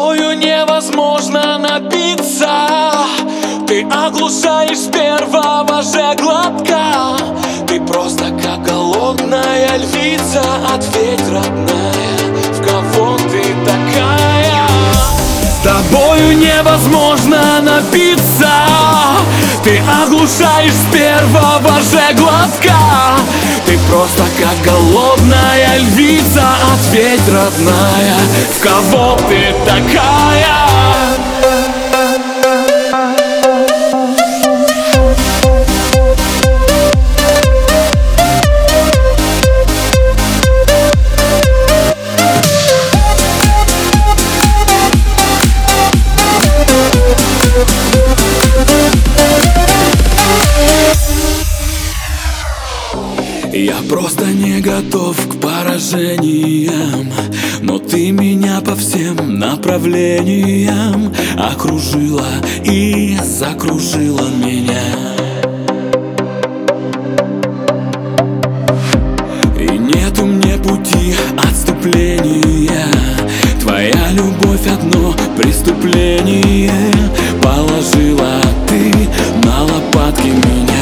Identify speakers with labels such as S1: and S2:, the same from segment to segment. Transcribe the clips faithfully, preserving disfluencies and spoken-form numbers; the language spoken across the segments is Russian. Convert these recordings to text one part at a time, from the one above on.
S1: тобою невозможно напиться. Ты оглушаешь с первого же глотка. Ты просто как голодная львица. Ответь, родная, в кого ты такая? С тобою невозможно напиться. Ты оглушаешь с первого же глотка. Ты просто как голодная львица. Ответь, родная, в кого ты такая? Я просто не готов к поражениям, но ты меня по всем направлениям окружила и закружила меня. И нету мне пути отступления. Твоя любовь одно преступление. Положила ты на лопатки меня.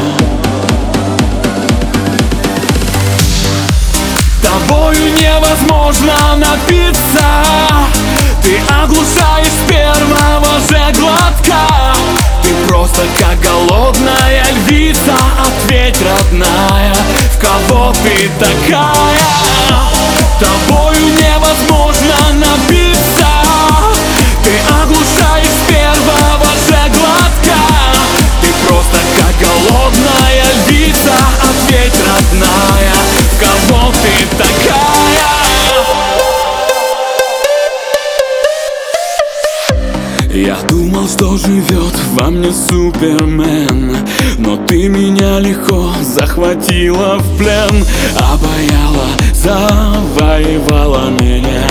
S1: Тобою невозможно напиться. Ты оглушаешь с первого же глотка. Ты просто как голодная львица. Ответь, родная, в кого ты такая? Тобою невозможно напиться. Ты оглушаешь с первого же глотка. Ты просто как голодная львица. Ответь, родная, в кого ты такая? Я думал, что живет во мне Супермен, но ты меня легко захватила в плен. Обаяла, завоевала меня.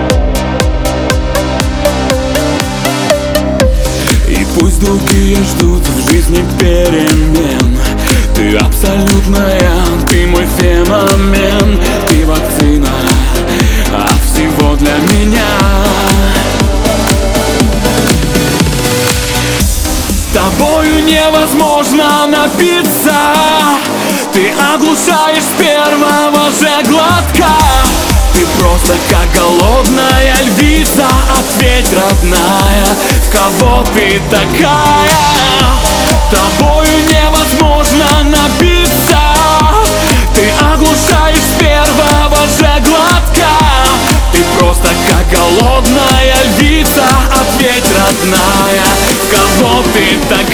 S1: И пусть другие ждут в жизни перемен, ты абсолютная, ты мой феномен. Ты вакцина от всего для меня. С тобою невозможно напиться. Ты оглушаешь с первого же глотка. Ты просто как голодная львица. Ответь, родная, в кого ты такая? Тобою невозможно напиться. Ты оглушаешь с первого же глотка. Ты просто как голодная львица. Ответь, родная, в кого ты такая?